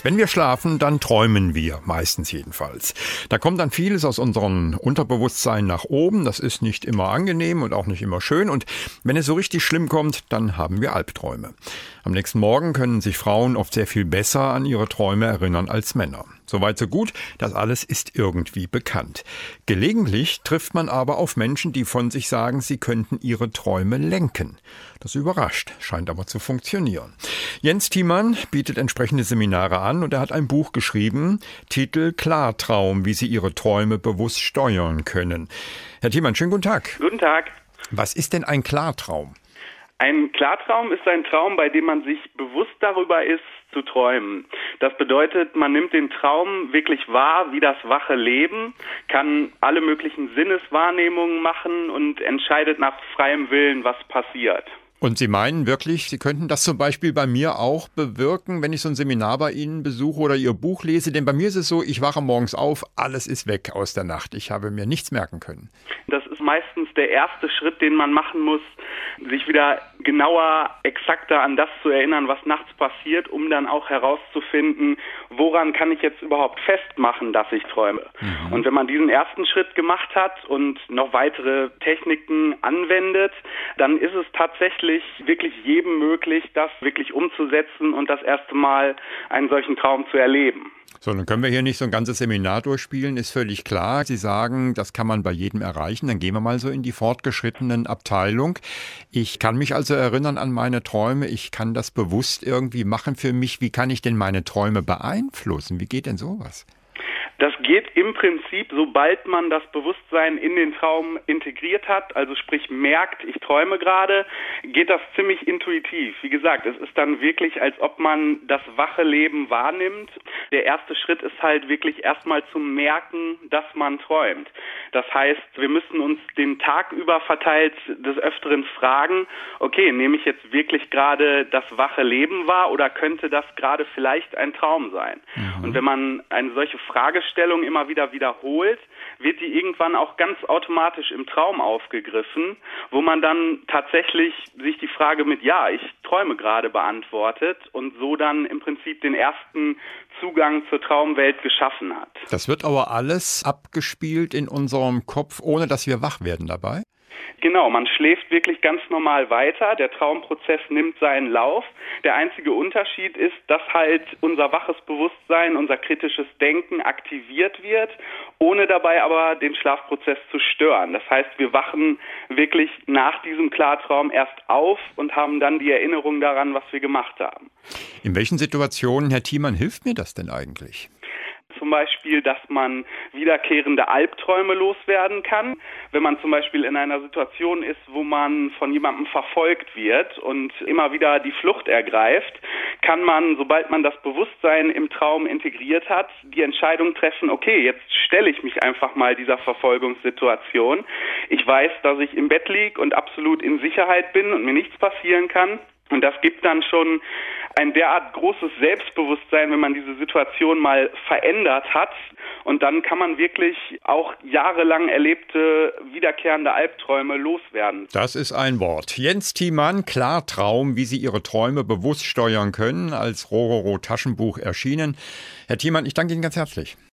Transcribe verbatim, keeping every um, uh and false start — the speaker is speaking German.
Wenn wir schlafen, dann träumen wir, meistens jedenfalls. Da kommt dann vieles aus unserem Unterbewusstsein nach oben. Das ist nicht immer angenehm und auch nicht immer schön. Und wenn es so richtig schlimm kommt, dann haben wir Albträume. Am nächsten Morgen können sich Frauen oft sehr viel besser an ihre Träume erinnern als Männer. Soweit so gut, das alles ist irgendwie bekannt. Gelegentlich trifft man aber auf Menschen, die von sich sagen, sie könnten ihre Träume lenken. Das überrascht, scheint aber zu funktionieren. Jens Thiemann bietet entsprechende Seminare an und er hat ein Buch geschrieben, Titel Klartraum, wie Sie Ihre Träume bewusst steuern können. Herr Thiemann, schönen guten Tag. Guten Tag. Was ist denn ein Klartraum? Ein Klartraum ist ein Traum, bei dem man sich bewusst darüber ist, zu träumen. Das bedeutet, man nimmt den Traum wirklich wahr, wie das wache Leben, kann alle möglichen Sinneswahrnehmungen machen und entscheidet nach freiem Willen, was passiert. Und Sie meinen wirklich, Sie könnten das zum Beispiel bei mir auch bewirken, wenn ich so ein Seminar bei Ihnen besuche oder Ihr Buch lese? Denn bei mir ist es so, ich wache morgens auf, alles ist weg aus der Nacht. Ich habe mir nichts merken können. Das ist meistens der erste Schritt, den man machen muss, sich wieder genauer, exakter an das zu erinnern, was nachts passiert, um dann auch herauszufinden, woran kann ich jetzt überhaupt festmachen, dass ich träume. Mhm. Und wenn man diesen ersten Schritt gemacht hat und noch weitere Techniken anwendet, dann ist es tatsächlich wirklich jedem möglich, das wirklich umzusetzen und das erste Mal einen solchen Traum zu erleben. So, dann können wir hier nicht so ein ganzes Seminar durchspielen, ist völlig klar. Sie sagen, das kann man bei jedem erreichen. Dann gehen wir mal so in die fortgeschrittenen Abteilung. Ich kann mich also erinnern an meine Träume. Ich kann das bewusst irgendwie machen für mich. Wie kann ich denn meine Träume beeinflussen? Wie geht denn sowas? Das geht im Prinzip, sobald man das Bewusstsein in den Traum integriert hat, also sprich merkt, ich träume gerade, geht das ziemlich intuitiv. Wie gesagt, es ist dann wirklich, als ob man das wache Leben wahrnimmt. Der erste Schritt ist halt wirklich erstmal zu merken, dass man träumt. Das heißt, wir müssen uns den Tag über verteilt des Öfteren fragen, okay, nehme ich jetzt wirklich gerade das wache Leben wahr oder könnte das gerade vielleicht ein Traum sein? Mhm. Und wenn man eine solche Frage Stellung immer wieder wiederholt, wird die irgendwann auch ganz automatisch im Traum aufgegriffen, wo man dann tatsächlich sich die Frage mit Ja, ich träume gerade beantwortet und so dann im Prinzip den ersten Zugang zur Traumwelt geschaffen hat. Das wird aber alles abgespielt in unserem Kopf, ohne dass wir wach werden dabei? Genau, man schläft wirklich ganz normal weiter. Der Traumprozess nimmt seinen Lauf. Der einzige Unterschied ist, dass halt unser waches Bewusstsein, unser kritisches Denken aktiviert wird, ohne dabei aber den Schlafprozess zu stören. Das heißt, wir wachen wirklich nach diesem Klartraum erst auf und haben dann die Erinnerung daran, was wir gemacht haben. In welchen Situationen, Herr Thiemann, hilft mir das denn eigentlich? Zum Beispiel, dass man wiederkehrende Albträume loswerden kann. Wenn man zum Beispiel in einer Situation ist, wo man von jemandem verfolgt wird und immer wieder die Flucht ergreift, kann man, sobald man das Bewusstsein im Traum integriert hat, die Entscheidung treffen, okay, jetzt stelle ich mich einfach mal dieser Verfolgungssituation. Ich weiß, dass ich im Bett liege und absolut in Sicherheit bin und mir nichts passieren kann. Und das gibt dann schon ein derart großes Selbstbewusstsein, wenn man diese Situation mal verändert hat. Und dann kann man wirklich auch jahrelang erlebte, wiederkehrende Albträume loswerden. Das ist ein Wort. Jens Thiemann, Klartraum, wie Sie Ihre Träume bewusst steuern können, als Rororo Taschenbuch erschienen. Herr Thiemann, ich danke Ihnen ganz herzlich.